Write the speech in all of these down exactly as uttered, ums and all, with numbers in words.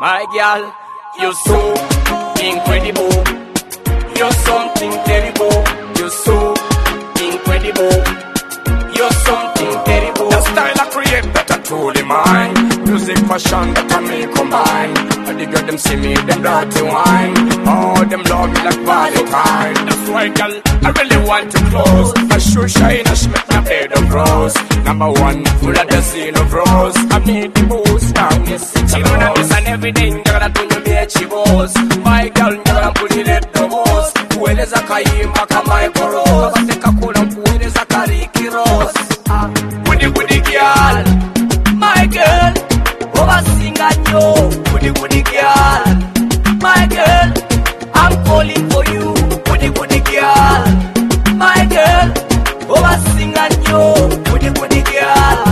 My girl, you're so incredible. You're something terrible. You're so incredible. You're something terrible. The style I create that I truly mine. Music, fashion that I may combine. And the girl them see me, them dirty wine. Oh, them love me like Valentine. That's why, girl, I really want to close. I sure shine, I make my bed of rose. Number one, full of the scene of rose. I made the most, now yes, it's a rose. You know this and everything, you're gonna do you make chivos. My girl, you're gonna put it at the most. Kueleza kaimba kama ikoros. Bateka kula kueleza kariki rose. Woody woody girl, my girl, oversinga nyo. Woody woody girl, my girl, I'm calling for you. Woody woody girl, my girl, oversinga nyo. Woody woody girl,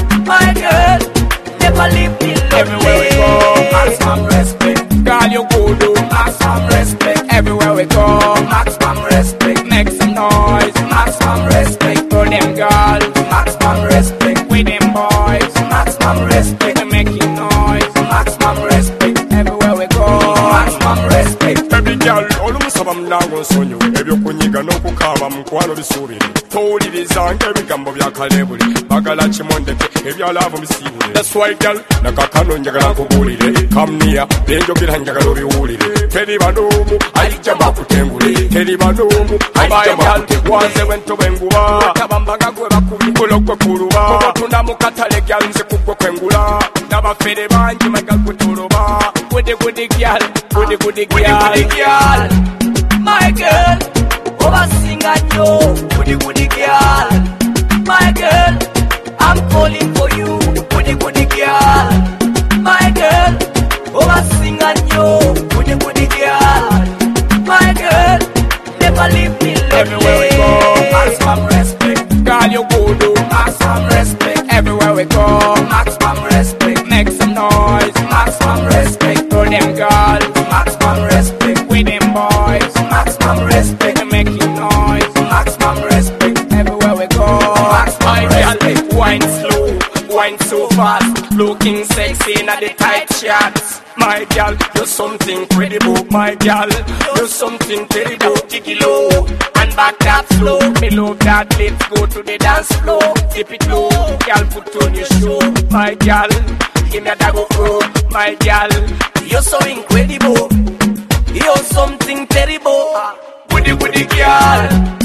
my girl, never leave me lonely. Everywhere we go, maximum respect. Girl, you good, do maximum respect. Everywhere we go, maximum respect. Make some noise, maximum respect. For them girls, maximum respect. With them boys, maximum respect. We're making noise, maximum respect. Everywhere we go, maximum respect. Baby girl, olumusaba mnango nsonyo. Ebyo kunyiga n'okukaba mukwano bisubire. Towuliriza ng'ebigambo bya kalebuli. Bagala kimondeke ebyalaavu bisibule. That's why girl, nakakano njagala kubuulire. Come near, byenjogera njagala obiwulire. Teri banoomu alijja bakutengule. Teri banoomu alijja bakutengule. Wanze wentobe enguba. Tabambaga gwe bakubi. Kulo gwe kuluba. Kugotunda mu katale gyal nze kugwe kwengula. N'abafere bangi mega gwe toloba. Goody goody gyal, goody goody gyal. Goody girl, my girl, oversinga nyo. Goody goody girl, my girl, I'm calling for you. Goody goody girl, my girl, oversinga nyo. Goody goody girl, my girl, never leave me lonely. Everywhere we go, maximum respect. Girl, you good, do maximum respect. Everywhere we go, maximum respect. Make some noise, maximum respect. For them girls, maximum respect. With them boys, maximum respect. We're making noise, maximum respect. Everywhere we go, maximum respect. Wine slow, wine so fast. Looking sexy in the tight shots. My girl, you're something incredible. My girl, you're something terrible. Dig it low and back that slow. Me love that. Let's go to the dance floor. Dip it low, girl, put on your show. My girl, give me a dago flow. My girl, you're so incredible. You're something terrible. Woody woody girl,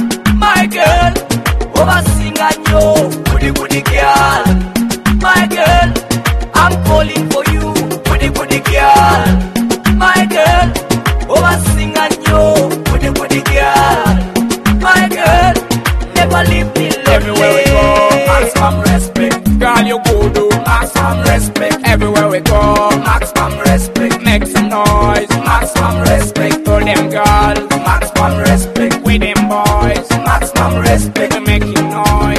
my girl, oversinga nyo. Woody woody girl, my girl, I'm calling for you. Woody woody girl, my girl, oversinga nyo. Woody woody girl, my girl, never leave me lonely. Everywhere we go, maximum respect. Girl, you good, do maximum respect. Everywhere we go, maximum respect. Make some noise, maximum respect. For them girls, maximum respect. With them boys, maximum respect. We're making noise.